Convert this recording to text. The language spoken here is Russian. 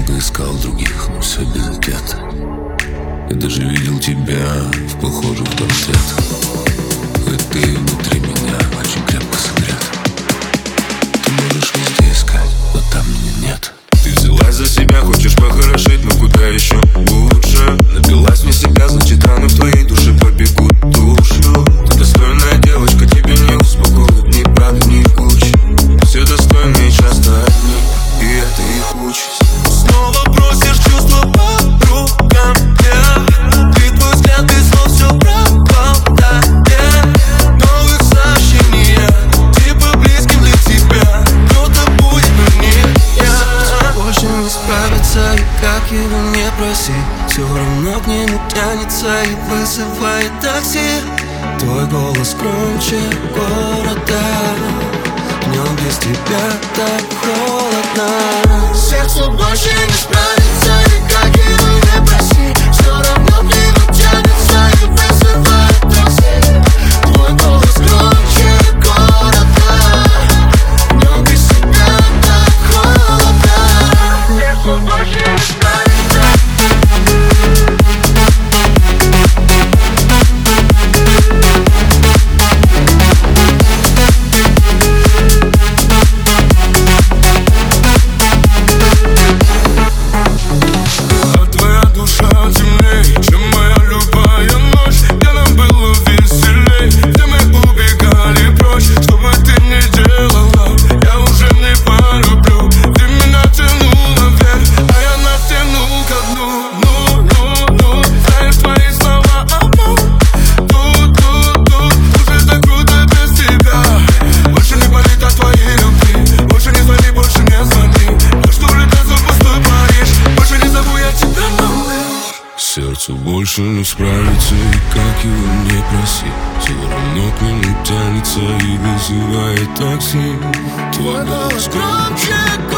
долго искал других, но все без ответа. Я даже видел тебя в похожих портретах. Хоть ты внутри меня очень крепко согрет. Ты можешь везде искать, но там меня нет. Ты взялась за себя, хочешь похорошеть, но куда еще лучше? Напилась мне себя, значит раны в твоей душе побегут душу. Ты достойная девочка, тебе не успокоит ни правда, ни кучи. Все достойные часто одни, и это их участь. Снова просишь чувства по рукам, yeah. Ты твой взгляд, ты снова все пропал, да, yeah. Новых сообщений, типа близким для тебя. Кто-то будет, но не я. Больше не справится, и как его не проси, все равно к нему тянется и вызывает такси. Твой голос громче города, днем без тебя так холодно. Сердце больше не справится, и как его не проси, все равно к нему тянется и вызывает такси. Твой голос громче города, днем без тебя так холодно. Сердце больше не справится. Сердцу больше не справится, и как его не проси, все равно к нему тянется и вызывает такси. Твой голос громче